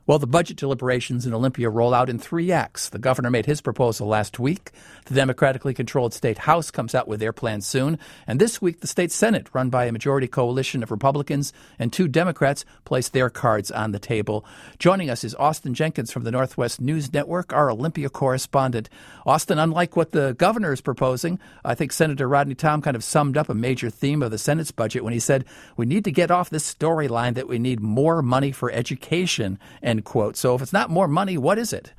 Well, the budget deliberations in Olympia roll out in 3 acts. The governor made his proposal last week. The democratically controlled state House comes out with their plan soon. And this week, the state Senate, run by a majority coalition of Republicans and 2 Democrats, placed their cards on the table. Joining us is Austin Jenkins from the Northwest News Network, our Olympia correspondent. Austin, unlike what the governor is proposing, I think Senator Rodney Tom kind of summed up a major theme of the Senate's budget when he said, we need to get off this storyline that we need more money for education, end quote. So if it's not more money, what is it?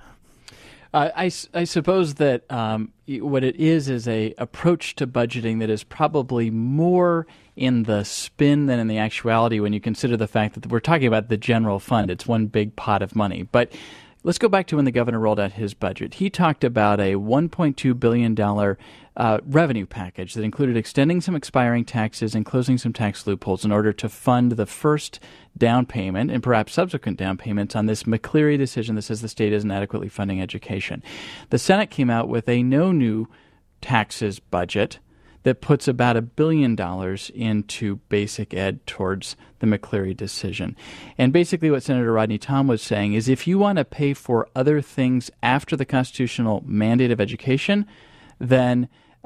I suppose that what it is a approach to budgeting that is probably more in the spin than in the actuality when you consider the fact that we're talking about the general fund. It's one big pot of money. But let's go back to when the governor rolled out his budget. He talked about a $1.2 billion revenue package that included extending some expiring taxes and closing some tax loopholes in order to fund the first down payment and perhaps subsequent down payments on this McCleary decision that says the state isn't adequately funding education. The Senate came out with a no new taxes budget that puts about $1 billion into basic ed towards the McCleary decision. And basically what Senator Rodney Tom was saying is if you want to pay for other things after the constitutional mandate of education, then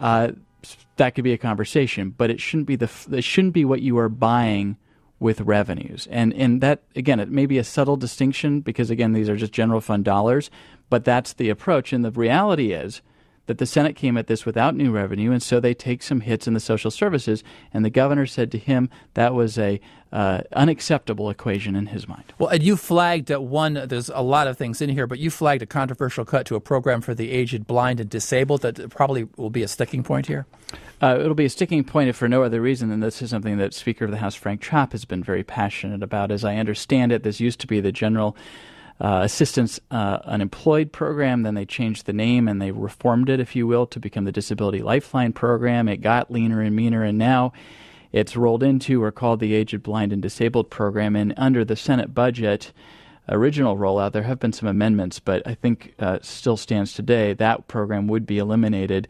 that could be a conversation, but it shouldn't be what you are buying with revenues. And that, again, it may be a subtle distinction because, again, these are just general fund dollars, but that's the approach. And the reality is that the Senate came at this without new revenue, and so they take some hits in the social services, and the governor said to him that was a unacceptable equation in his mind. Well, and you flagged there's a lot of things in here, but you flagged a controversial cut to a program for the aged, blind, and disabled that probably will be a sticking point here. It'll be a sticking point if for no other reason than this is something that Speaker of the House Frank Trapp has been very passionate about. As I understand it, this used to be the general assistance unemployed program. Then they changed the name and they reformed it, if you will, to become the Disability Lifeline program. It got leaner and meaner, and now it's rolled into or called the Aged, Blind, and Disabled program. And under the Senate budget original rollout, there have been some amendments, but I think still stands today, that program would be eliminated,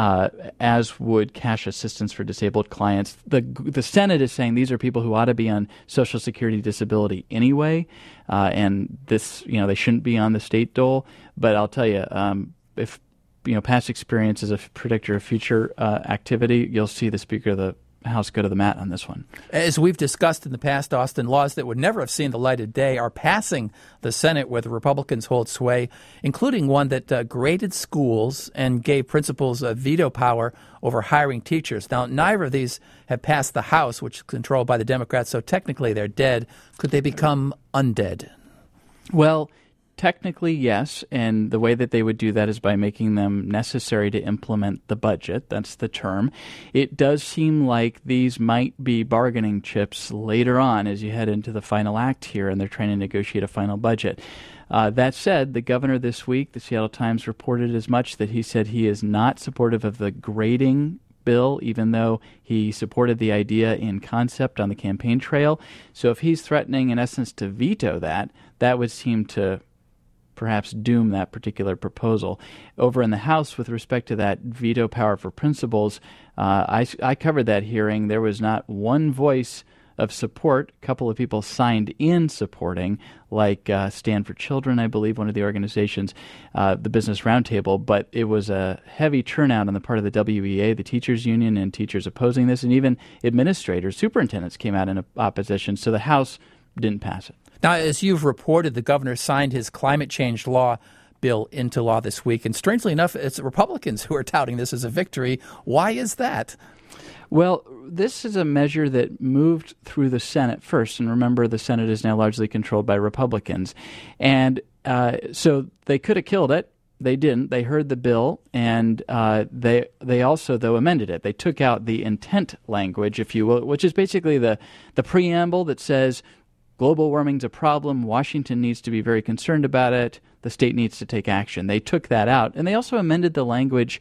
as would cash assistance for disabled clients. The Senate is saying these are people who ought to be on Social Security disability anyway, and this, they shouldn't be on the state dole. But I'll tell you, if past experience is a predictor of future activity, you'll see the Speaker of the House go to the mat on this one. As we've discussed in the past, Austin, laws that would never have seen the light of day are passing the Senate where the Republicans hold sway, including one that graded schools and gave principals veto power over hiring teachers. Now, neither of these have passed the House, which is controlled by the Democrats, so technically they're dead. Could they become undead? Well, technically, yes, and the way that they would do that is by making them necessary to implement the budget. That's the term. It does seem like these might be bargaining chips later on as you head into the final act here, and they're trying to negotiate a final budget. That said, the governor this week, the Seattle Times reported as much, that he said he is not supportive of the grading bill, even though he supported the idea in concept on the campaign trail. So if he's threatening, in essence, to veto that, that would seem to perhaps doom that particular proposal. Over in the House, with respect to that veto power for principals, I covered that hearing. There was not one voice of support. A couple of people signed in supporting, like Stand for Children, I believe, one of the organizations, the Business Roundtable, but it was a heavy turnout on the part of the WEA, the teachers union, and teachers opposing this, and even administrators, superintendents came out in opposition, so the House didn't pass it. Now, as you've reported, the governor signed his climate change bill into law this week. And strangely enough, it's Republicans who are touting this as a victory. Why is that? Well, this is a measure that moved through the Senate first. And remember, the Senate is now largely controlled by Republicans. And so they could have killed it. They didn't. They heard the bill, and they also, though, amended it. They took out the intent language, if you will, which is basically the preamble that says global warming's a problem. Washington needs to be very concerned about it. The state needs to take action. They took that out. And they also amended the language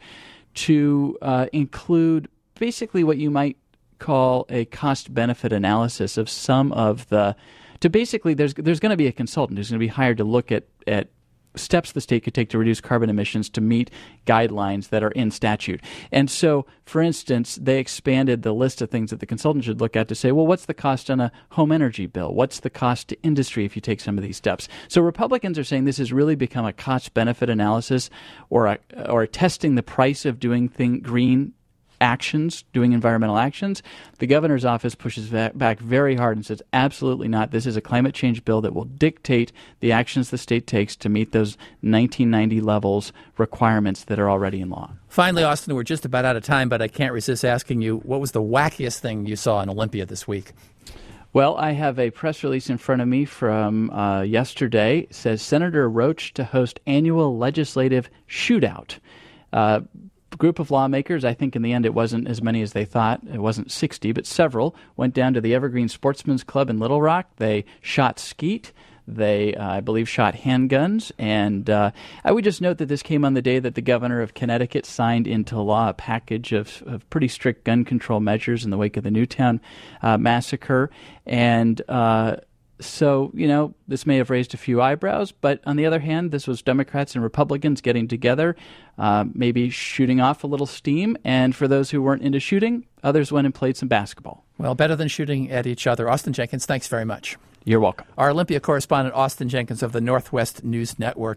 to include basically what you might call a cost-benefit analysis of some of the – to basically there's going to be a consultant who's going to be hired to look at steps the state could take to reduce carbon emissions to meet guidelines that are in statute. And so, for instance, they expanded the list of things that the consultant should look at to say, well, what's the cost on a home energy bill? What's the cost to industry if you take some of these steps? So Republicans are saying this has really become a cost-benefit analysis or testing the price of doing green actions, doing environmental actions. The governor's office pushes back very hard and says, absolutely not. This is a climate change bill that will dictate the actions the state takes to meet those 1990 levels requirements that are already in law. Finally, Austin, we're just about out of time, but I can't resist asking you, what was the wackiest thing you saw in Olympia this week? Well, I have a press release in front of me from yesterday. It says Senator Roach to host annual legislative shootout. Group of lawmakers, I think in the end it wasn't as many as they thought. It wasn't 60, but several, went down to the Evergreen Sportsman's Club in Little Rock. They shot skeet. They, I believe, shot handguns. And I would just note that this came on the day that the governor of Connecticut signed into law a package of pretty strict gun control measures in the wake of the Newtown massacre. And so, this may have raised a few eyebrows, but on the other hand, this was Democrats and Republicans getting together, maybe shooting off a little steam. And for those who weren't into shooting, others went and played some basketball. Well, better than shooting at each other. Austin Jenkins, thanks very much. You're welcome. Our Olympia correspondent, Austin Jenkins of the Northwest News Network.